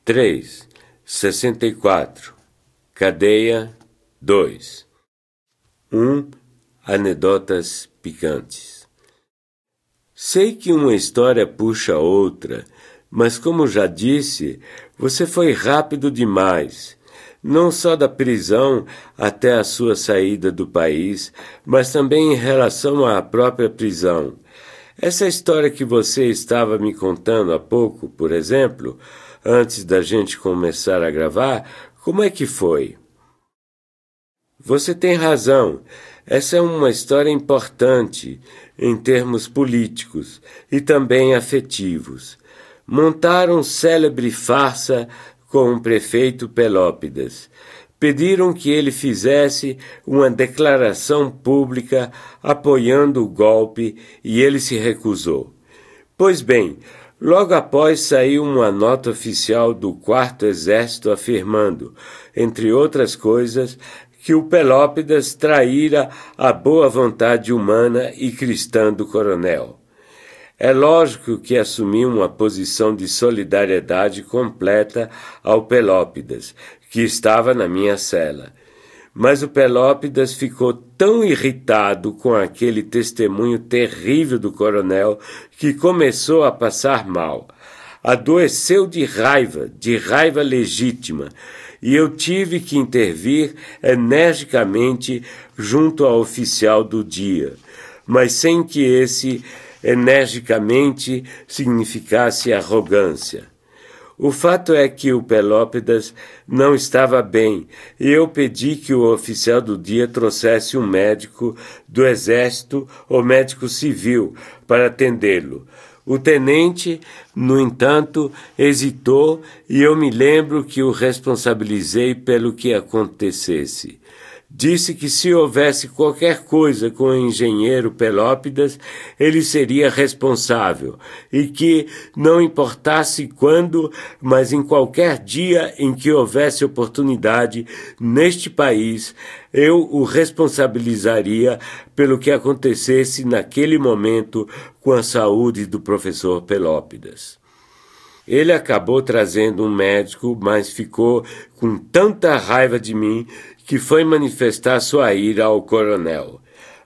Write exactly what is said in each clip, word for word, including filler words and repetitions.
três. sessenta e quatro. Cadeia dois. um. Anedotas picantes. Sei que uma história puxa outra, mas como já disse, você foi rápido demais. Não só da prisão até a sua saída do país, mas também em relação à própria prisão. Essa história que você estava me contando há pouco, por exemplo, antes da gente começar a gravar, como é que foi? Você tem razão. Essa é uma história importante em termos políticos e também afetivos. Montaram célebre farsa com o prefeito Pelópidas. Pediram que ele fizesse uma declaração pública apoiando o golpe e ele se recusou. Pois bem, logo após saiu uma nota oficial do Quarto Exército afirmando, entre outras coisas, que o Pelópidas traíra a boa vontade humana e cristã do coronel. É lógico que assumi uma posição de solidariedade completa ao Pelópidas, que estava na minha cela. Mas o Pelópidas ficou tão irritado com aquele testemunho terrível do coronel que começou a passar mal. Adoeceu de raiva, de raiva legítima, e eu tive que intervir energicamente junto ao oficial do dia, mas sem que esse energicamente significasse arrogância. O fato é que o Pelópidas não estava bem e eu pedi que o oficial do dia trouxesse um médico do exército ou médico civil para atendê-lo. O tenente, no entanto, hesitou e eu me lembro que o responsabilizei pelo que acontecesse. Disse que se houvesse qualquer coisa com o engenheiro Pelópidas, ele seria responsável e que, não importasse quando, mas em qualquer dia em que houvesse oportunidade neste país, eu o responsabilizaria pelo que acontecesse naquele momento com a saúde do professor Pelópidas. Ele acabou trazendo um médico, mas ficou com tanta raiva de mim que foi manifestar sua ira ao coronel.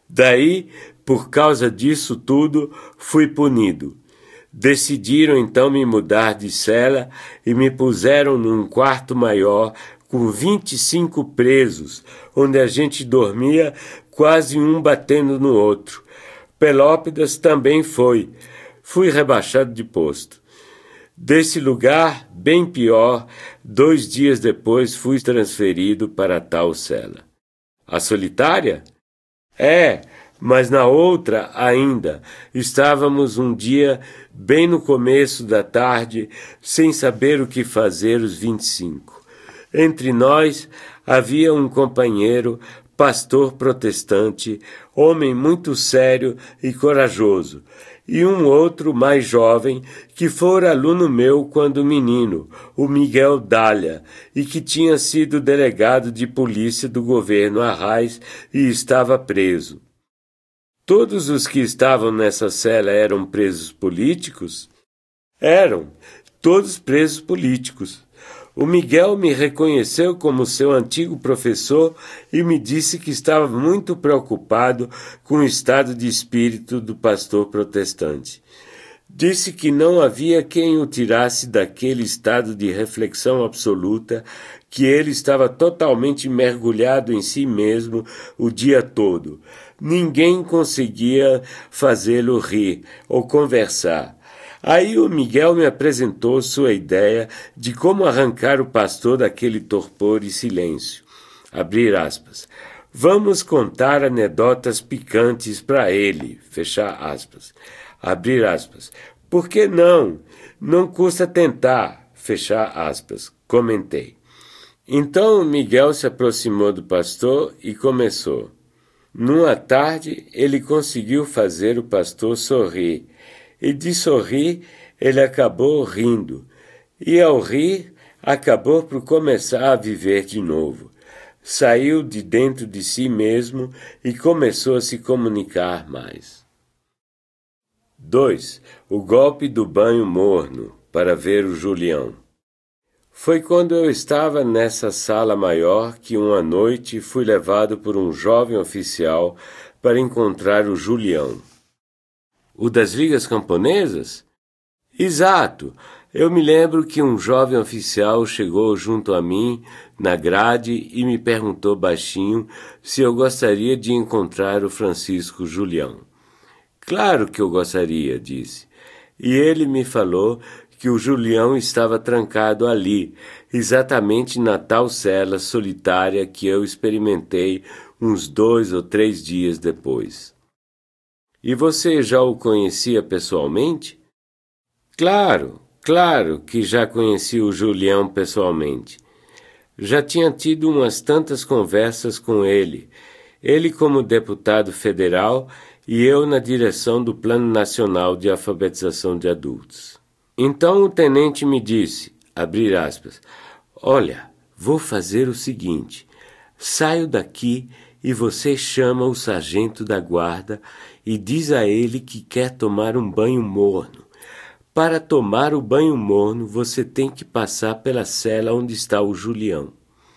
Daí, por causa disso tudo, fui punido. Decidiram então me mudar de cela e me puseram num quarto maior com vinte e cinco presos, onde a gente dormia quase um batendo no outro. Pelópidas também foi. Fui rebaixado de posto. Desse lugar, bem pior, dois dias depois fui transferido para tal cela. A solitária? É, mas na outra ainda. Estávamos um dia, bem no começo da tarde, sem saber o que fazer os vinte e cinco. Entre nós havia um companheiro, pastor protestante, homem muito sério e corajoso, e um outro mais jovem que fora aluno meu quando menino, o Miguel Dália, e que tinha sido delegado de polícia do governo Arraiz e estava preso. Todos os que estavam nessa cela eram presos políticos? Eram, todos presos políticos. O Miguel me reconheceu como seu antigo professor e me disse que estava muito preocupado com o estado de espírito do pastor protestante. Disse que não havia quem o tirasse daquele estado de reflexão absoluta, que ele estava totalmente mergulhado em si mesmo o dia todo. Ninguém conseguia fazê-lo rir ou conversar. Aí o Miguel me apresentou sua ideia de como arrancar o pastor daquele torpor e silêncio. Abrir aspas. Vamos contar anedotas picantes para ele. Fechar aspas. Abrir aspas. Por que não? Não custa tentar. Fechar aspas. Comentei. Então Miguel se aproximou do pastor e começou. Numa tarde, ele conseguiu fazer o pastor sorrir. E de sorrir, ele acabou rindo. E ao rir, acabou por começar a viver de novo. Saiu de dentro de si mesmo e começou a se comunicar mais. dois. O golpe do banho morno, para ver o Julião. Foi quando eu estava nessa sala maior que uma noite fui levado por um jovem oficial para encontrar o Julião. O das ligas camponesas? Exato! Eu me lembro que um jovem oficial chegou junto a mim na grade e me perguntou baixinho se eu gostaria de encontrar o Francisco Julião. Claro que eu gostaria, disse. E ele me falou que o Julião estava trancado ali, exatamente na tal cela solitária que eu experimentei uns dois ou três dias depois. E você já o conhecia pessoalmente? Claro, claro que já conheci o Julião pessoalmente. Já tinha tido umas tantas conversas com ele, ele como deputado federal e eu na direção do Plano Nacional de Alfabetização de Adultos. Então o tenente me disse, abrir aspas, olha, vou fazer o seguinte, saio daqui e você chama o sargento da guarda e diz a ele que quer tomar um banho morno. Para tomar o banho morno, você tem que passar pela cela onde está o Julião.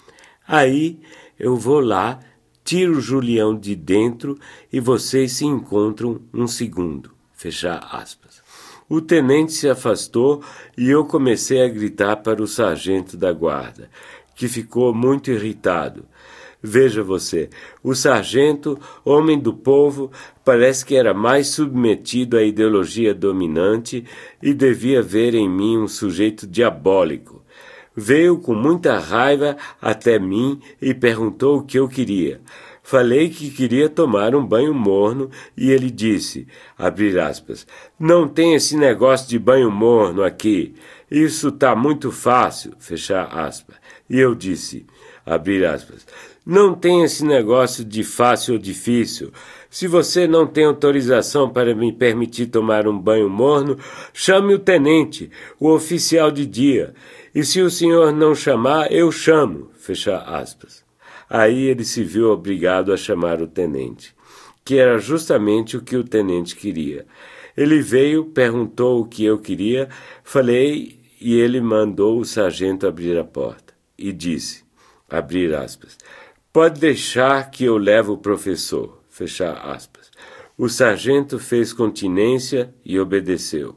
Aí eu vou lá, tiro o Julião de dentro e vocês se encontram um segundo. Fechar aspas. O tenente se afastou e eu comecei a gritar para o sargento da guarda, que ficou muito irritado. Veja você, o sargento, homem do povo, parece que era mais submetido à ideologia dominante e devia ver em mim um sujeito diabólico. Veio com muita raiva até mim e perguntou o que eu queria. Falei que queria tomar um banho morno e ele disse, abrir aspas, não tem esse negócio de banho morno aqui, isso tá muito fácil, fechar aspas. E eu disse, abrir aspas, não tem esse negócio de fácil ou difícil. Se você não tem autorização para me permitir tomar um banho morno, chame o tenente, o oficial de dia. E se o senhor não chamar, eu chamo, fechar aspas. Aí ele se viu obrigado a chamar o tenente, que era justamente o que o tenente queria. Ele veio, perguntou o que eu queria, falei e ele mandou o sargento abrir a porta. E disse, abrir aspas, pode deixar que eu levo o professor, fechar aspas. O sargento fez continência e obedeceu.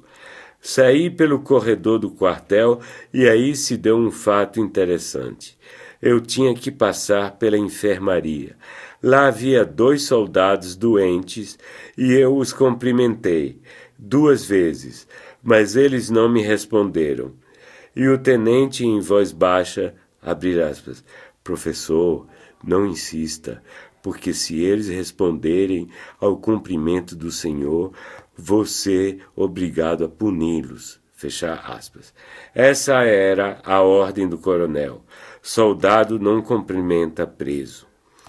Saí pelo corredor do quartel e aí se deu um fato interessante. Eu tinha que passar pela enfermaria. Lá havia dois soldados doentes e eu os cumprimentei duas vezes, mas eles não me responderam. E o tenente, em voz baixa, abrir aspas, professor, não insista, porque se eles responderem ao cumprimento do senhor, vou ser obrigado a puni-los. Fechar aspas. Essa era a ordem do coronel. Soldado não cumprimenta preso.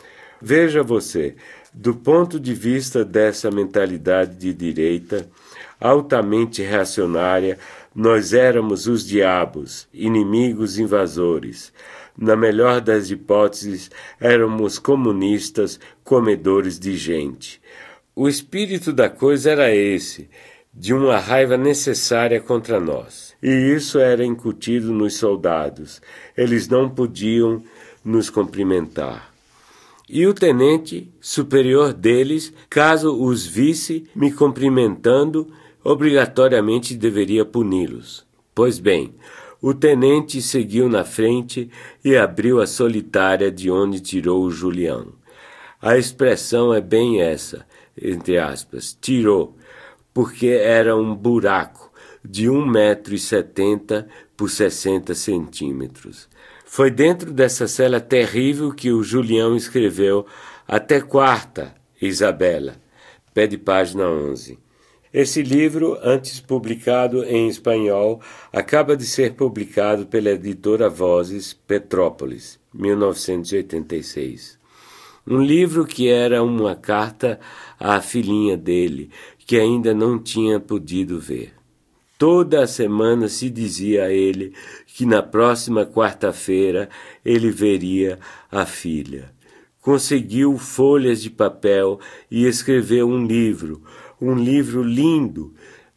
Veja você, do ponto de vista dessa mentalidade de direita, altamente reacionária, nós éramos os diabos, inimigos invasores. Na melhor das hipóteses, éramos comunistas, comedores de gente. O espírito da coisa era esse, de uma raiva necessária contra nós. E isso era incutido nos soldados. Eles não podiam nos cumprimentar. E o tenente, superior deles, caso os visse me cumprimentando, obrigatoriamente deveria puni-los. Pois bem, o tenente seguiu na frente e abriu a solitária de onde tirou o Julião. A expressão é bem essa, entre aspas, tirou, porque era um buraco de um metro e setenta por sessenta centímetros. Foi dentro dessa cela terrível que o Julião escreveu Até Quarta, Isabela, pé de página onze. Esse livro, antes publicado em espanhol, acaba de ser publicado pela editora Vozes, Petrópolis, mil novecentos e oitenta e seis. Um livro que era uma carta à filhinha dele, que ainda não tinha podido ver. Toda a semana se dizia a ele que na próxima quarta-feira ele veria a filha. Conseguiu folhas de papel e escreveu um livro, um livro lindo,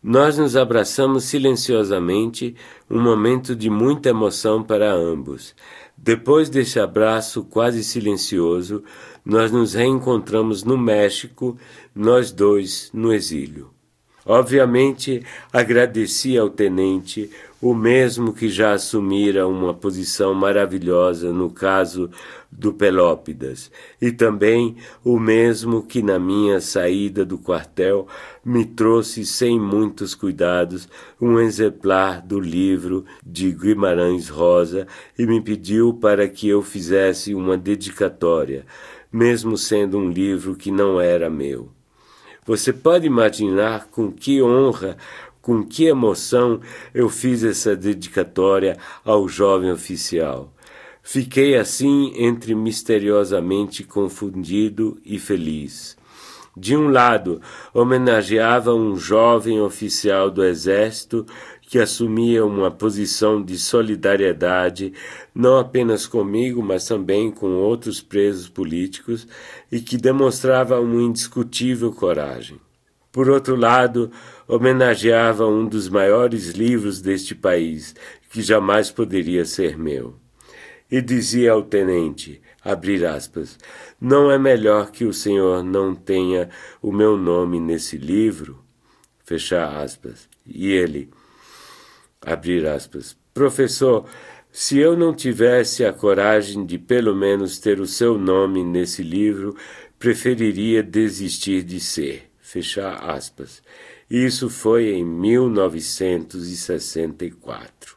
Nós nos abraçamos silenciosamente, um momento de muita emoção para ambos. Depois desse abraço quase silencioso, nós nos reencontramos no México, nós dois no exílio. Obviamente, agradeci ao tenente, o mesmo que já assumira uma posição maravilhosa no caso do Pelópidas, e também o mesmo que na minha saída do quartel me trouxe sem muitos cuidados um exemplar do livro de Guimarães Rosa e me pediu para que eu fizesse uma dedicatória, mesmo sendo um livro que não era meu. Você pode imaginar com que honra, com que emoção eu fiz essa dedicatória ao jovem oficial. Fiquei assim entre misteriosamente confundido e feliz. De um lado, homenageava um jovem oficial do Exército que assumia uma posição de solidariedade, não apenas comigo, mas também com outros presos políticos, e que demonstrava uma indiscutível coragem. Por outro lado, homenageava um dos maiores livros deste país, que jamais poderia ser meu. E dizia ao tenente, abrir aspas, não é melhor que o senhor não tenha o meu nome nesse livro? Fechar aspas. E ele, abrir aspas, professor, se eu não tivesse a coragem de pelo menos ter o seu nome nesse livro, preferiria desistir de ser. Fechar aspas. Isso foi em mil novecentos e sessenta e quatro.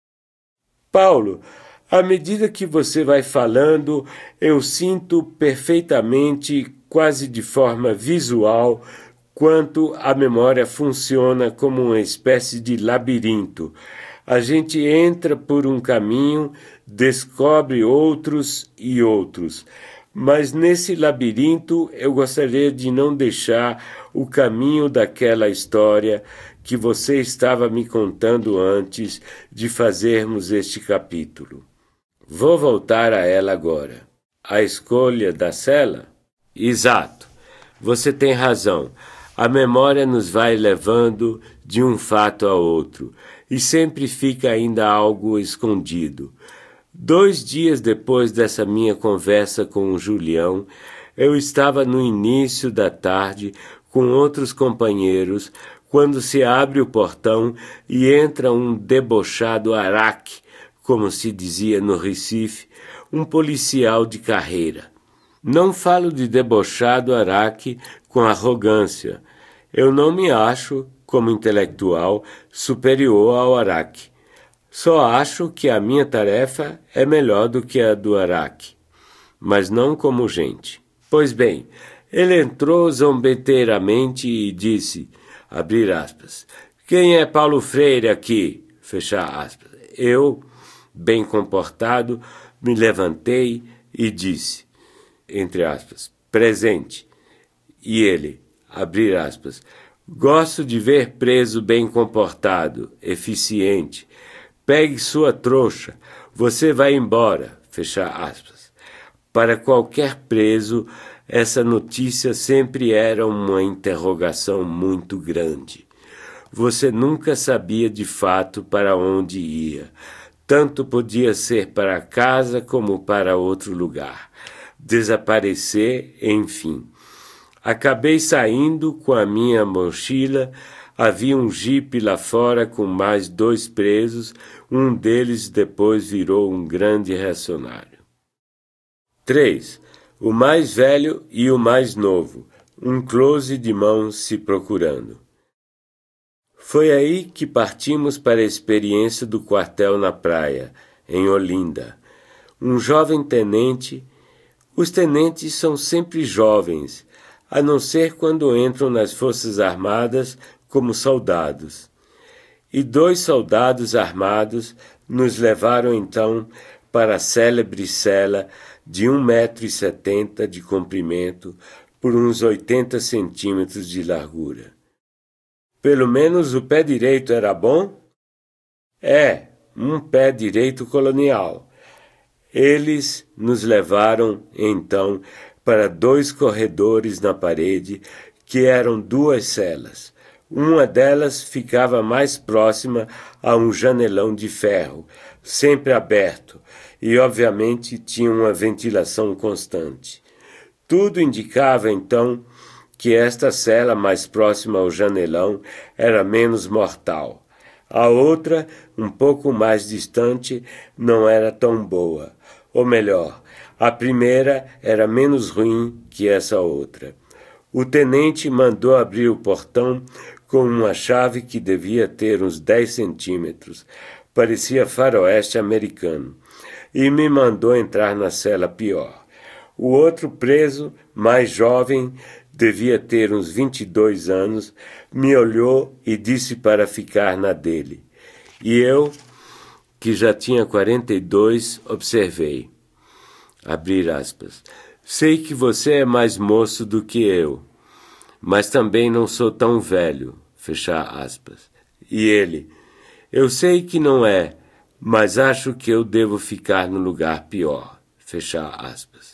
Paulo, à medida que você vai falando, eu sinto perfeitamente, quase de forma visual, quanto a memória funciona como uma espécie de labirinto. A gente entra por um caminho, descobre outros e outros. Mas nesse labirinto eu gostaria de não deixar o caminho daquela história que você estava me contando antes de fazermos este capítulo. Vou voltar a ela agora. A escolha da cela? Exato. Você tem razão. A memória nos vai levando de um fato a outro, e sempre fica ainda algo escondido. Dois dias depois dessa minha conversa com o Julião, eu estava no início da tarde com outros companheiros, quando se abre o portão e entra um debochado araque, como se dizia no Recife, um policial de carreira. Não falo de debochado araque com arrogância. Eu não me acho, como intelectual, superior ao araque. Só acho que a minha tarefa é melhor do que a do araque, mas não como gente. Pois bem, ele entrou zombeteiramente e disse, abrir aspas, quem é Paulo Freire aqui? Fechar aspas. Eu, bem comportado, me levantei e disse, entre aspas, presente. E ele, abrir aspas, gosto de ver preso bem comportado, eficiente. Pegue sua trouxa, você vai embora, fechar aspas. Para qualquer preso, essa notícia sempre era uma interrogação muito grande. Você nunca sabia de fato para onde ia. Tanto podia ser para casa como para outro lugar. Desaparecer, enfim. Acabei saindo com a minha mochila. Havia um jipe lá fora com mais dois presos, um deles depois virou um grande reacionário. três. O mais velho e o mais novo, um close de mãos se procurando. Foi aí que partimos para a experiência do quartel na praia, em Olinda. Um jovem tenente, os tenentes são sempre jovens, a não ser quando entram nas Forças Armadas como soldados. E dois soldados armados nos levaram então para a célebre cela de um metro e setenta de comprimento por uns oitenta centímetros de largura. Pelo menos o pé direito era bom? É, um pé direito colonial. Eles nos levaram então para dois corredores na parede que eram duas celas, Uma delas ficava mais próxima a um janelão de ferro, sempre aberto, e obviamente tinha uma ventilação constante. Tudo indicava, então, que esta cela mais próxima ao janelão era menos mortal. A outra, um pouco mais distante, não era tão boa. Ou melhor, a primeira era menos ruim que essa outra. O tenente mandou abrir o portão com uma chave que devia ter uns dez centímetros. Parecia faroeste americano. E me mandou entrar na cela pior. O outro preso, mais jovem, devia ter uns vinte e dois anos, me olhou e disse para ficar na dele. E eu, que já tinha quarenta e dois, observei. Abrir aspas. Sei que você é mais moço do que eu, mas também não sou tão velho. Fechar aspas. E ele, eu sei que não é, mas acho que eu devo ficar no lugar pior. Fechar aspas.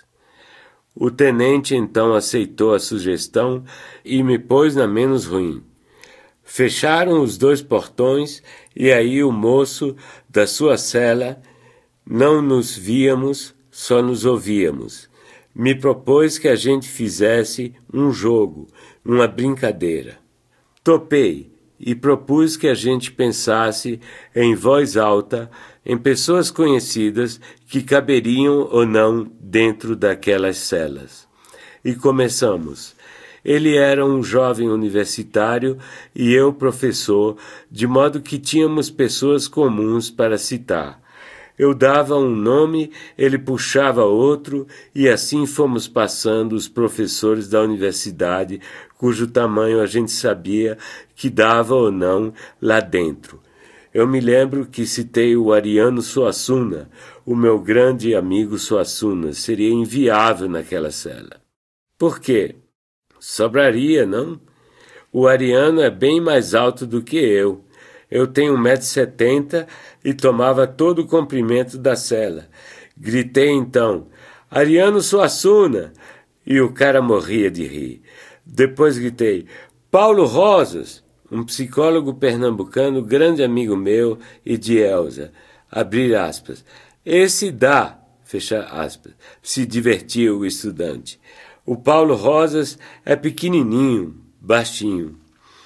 O tenente então aceitou a sugestão e me pôs na menos ruim. Fecharam os dois portões e aí o moço da sua cela, não nos víamos, só nos ouvíamos. Me propôs que a gente fizesse um jogo, uma brincadeira. Topei e propus que a gente pensasse em voz alta em pessoas conhecidas que caberiam ou não dentro daquelas celas. E começamos. Ele era um jovem universitário e eu professor, de modo que tínhamos pessoas comuns para citar. Eu dava um nome, ele puxava outro, e assim fomos passando os professores da universidade, cujo tamanho a gente sabia que dava ou não lá dentro. Eu me lembro que citei o Ariano Suassuna, o meu grande amigo Suassuna, seria inviável naquela cela. Por quê? Sobraria, não? O Ariano é bem mais alto do que eu. Eu tenho um metro e setenta e tomava todo o comprimento da cela. Gritei então, Ariano Suassuna! E o cara morria de rir. Depois gritei, Paulo Rosas, um psicólogo pernambucano, grande amigo meu e de Elza. Abrir aspas. Esse dá, fechar aspas, se divertia o estudante. O Paulo Rosas é pequenininho, baixinho.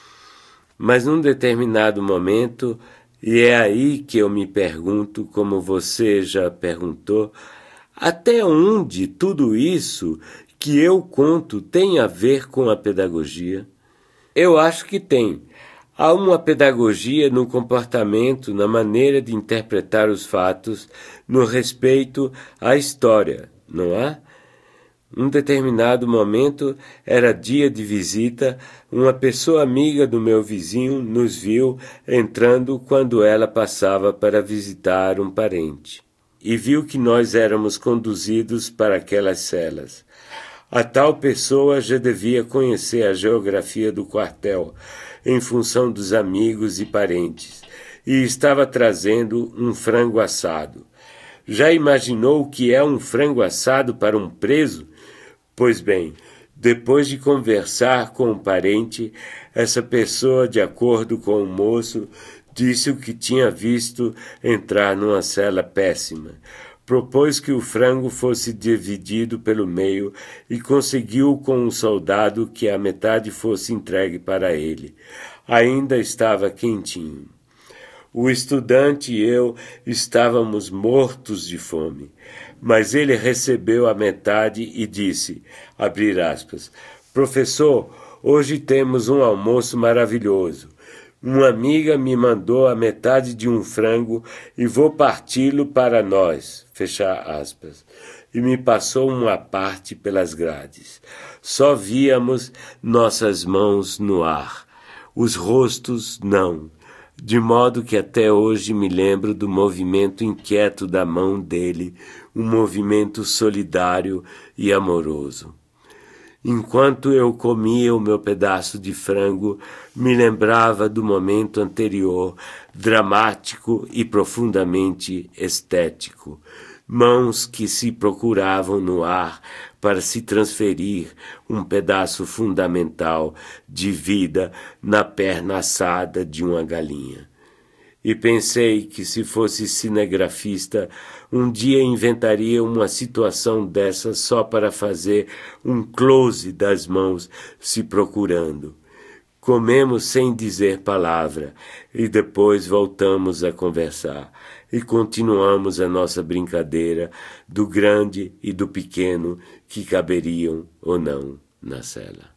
Mas num determinado momento, e é aí que eu me pergunto, como você já perguntou, até onde tudo isso que eu conto tem a ver com a pedagogia? Eu acho que tem. Há uma pedagogia no comportamento, na maneira de interpretar os fatos, no respeito à história, não há? Num determinado momento, era dia de visita, uma pessoa amiga do meu vizinho nos viu entrando quando ela passava para visitar um parente, e viu que nós éramos conduzidos para aquelas celas. A tal pessoa já devia conhecer a geografia do quartel, em função dos amigos e parentes, e estava trazendo um frango assado. Já imaginou o que é um frango assado para um preso? Pois bem, depois de conversar com o parente, essa pessoa, de acordo com o moço, disse o que tinha visto entrar numa cela péssima. Propôs que o frango fosse dividido pelo meio e conseguiu com um soldado que a metade fosse entregue para ele. Ainda estava quentinho. O estudante e eu estávamos mortos de fome, mas ele recebeu a metade e disse, abrir aspas, professor, hoje temos um almoço maravilhoso. Uma amiga me mandou a metade de um frango e vou parti-lo para nós, fechar aspas, e me passou uma parte pelas grades. Só víamos nossas mãos no ar, os rostos não. De modo que até hoje me lembro do movimento inquieto da mão dele, um movimento solidário e amoroso. Enquanto eu comia o meu pedaço de frango, me lembrava do momento anterior, dramático e profundamente estético. mãos que se procuravam no ar para se transferir um pedaço fundamental de vida na perna assada de uma galinha. E pensei que, se fosse cinegrafista, um dia inventaria uma situação dessa só para fazer um close das mãos se procurando. Comemos sem dizer palavra e depois voltamos a conversar e continuamos a nossa brincadeira do grande e do pequeno que caberiam ou não na cela.